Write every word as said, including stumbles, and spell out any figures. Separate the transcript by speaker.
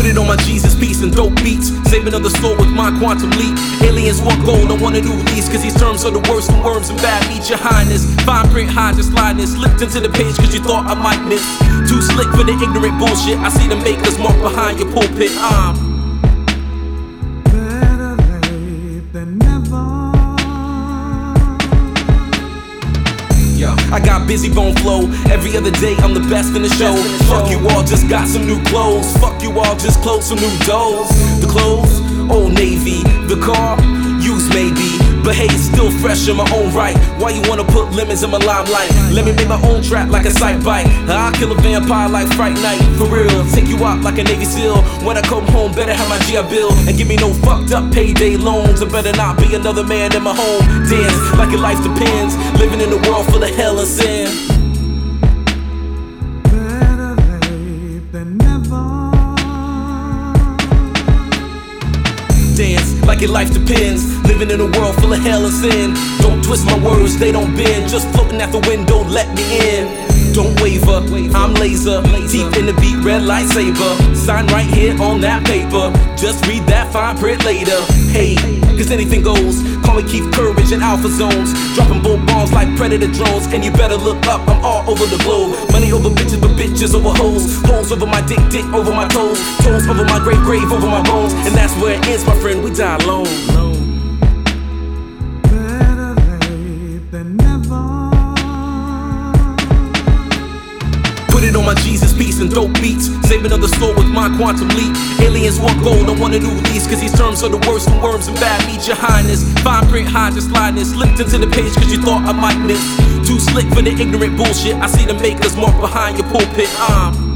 Speaker 1: it on my Jesus piece and dope beats. Saving other soul with my quantum leap. Aliens want gold, I want a new lease, cause these terms are the worst from worms and bad meat. Your highness, fine print, hide your slyness. Slipped into the page cause you thought I might miss. Too slick for the ignorant bullshit. I see the makers mark behind your pulpit. I'm
Speaker 2: better late than never.
Speaker 1: Yeah, I got busy bone flow. Every other day I'm the best in the show. Fuck you all, just got some new clothes. Fuck you all, just closed some new doors. The clothes, Old Navy. The car, used maybe, but hey, it's still fresh in my own right. Why you wanna put lemons in my limelight? Let me make my own trap like a sight bite. I'll kill a vampire like Fright Night. For real, take you out like a Navy SEAL. When I come home, better have my G I Bill. And give me no fucked up payday loans. And better not be another man in my home. Dance like your life depends. Living in a world full of hell and sin.
Speaker 2: Better late than never.
Speaker 1: Dance like your life depends. Living in a world full of hell and sin. Don't twist my words, they don't bend. Just floating out the window, let me in. Don't waver, I'm laser. Deep in the beat, red lightsaber. Sign right here on that paper. Just read that fine print later. Hey, cause anything goes. Call me Keith Courage in Alpha Zones. Dropping bolt bombs like predator drones. And you better look up, I'm all over the globe. Money over bitches, but bitches over hoes. Holes over my dick, dick over my toes. Toes over my grave, grave over my bones. And that's where it ends, my friend, we die alone.
Speaker 2: Better late than never.
Speaker 1: Put it on my Jesus piece and dope beats. Saving other soul with my quantum leap. Aliens want gold, I want a new lease, cause these terms are the worst from worms and bad meat. Your highness, fine print, hide your slyness. Slipped into the page cause you thought I might miss. Too slick for the ignorant bullshit. I see the makers mark behind your pulpit. I'm